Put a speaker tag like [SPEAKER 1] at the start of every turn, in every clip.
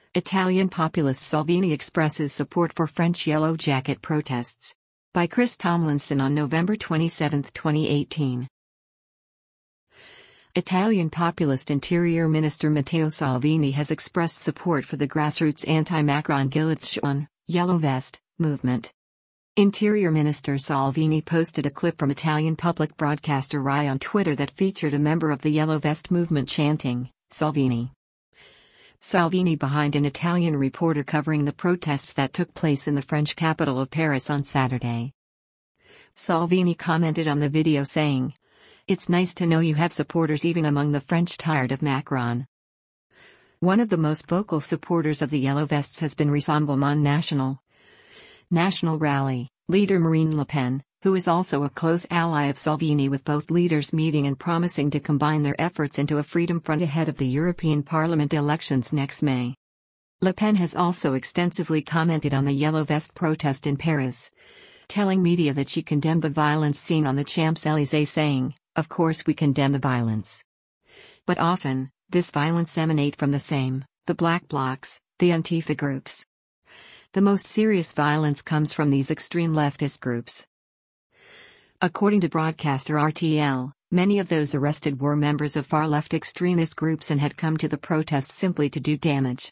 [SPEAKER 1] Italian populist Salvini expresses support for French Yellow Jacket protests. By Chris Tomlinson on November 27, 2018. Italian populist Interior Minister Matteo Salvini has expressed support for the grassroots anti-Macron Gilead Yellow Vest movement. Interior Minister Salvini posted a clip from Italian public broadcaster Rai on Twitter that featured a member of the Yellow Vest movement chanting, "Salvini." Salvini behind an Italian reporter covering the protests that took place in the French capital of Paris on Saturday. Salvini commented on the video saying, "It's nice to know you have supporters even among the French tired of Macron." One of the most vocal supporters of the Yellow Vests has been Rassemblement National Rally leader Marine Le Pen, who is also a close ally of Salvini, with both leaders meeting and promising to combine their efforts into a freedom front ahead of the European Parliament elections next May. Le Pen has also extensively commented on the Yellow Vest protest in Paris, telling media that she condemned the violence seen on the Champs-Élysées, saying, "Of course we condemn the violence. But often, this violence emanates from the black blocs, the Antifa groups. The most serious violence comes from these extreme leftist groups." According to broadcaster RTL, many of those arrested were members of far-left extremist groups and had come to the protests simply to do damage.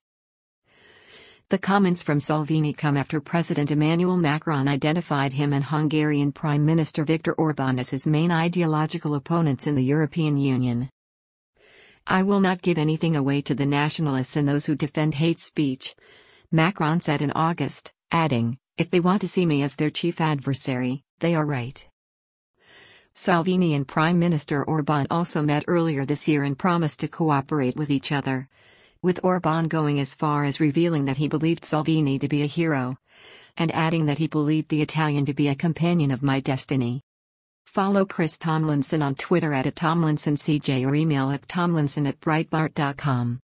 [SPEAKER 1] The comments from Salvini come after President Emmanuel Macron identified him and Hungarian Prime Minister Viktor Orban as his main ideological opponents in the European Union. "I will not give anything away to the nationalists and those who defend hate speech," Macron said in August, adding, "If they want to see me as their chief adversary, they are right." Salvini and Prime Minister Orban also met earlier this year and promised to cooperate with each other, with Orban going as far as revealing that he believed Salvini to be a hero, and adding that he believed the Italian to be a companion of my destiny. Follow Chris Tomlinson on Twitter @TomlinsonCJ or email at tomlinson@breitbart.com.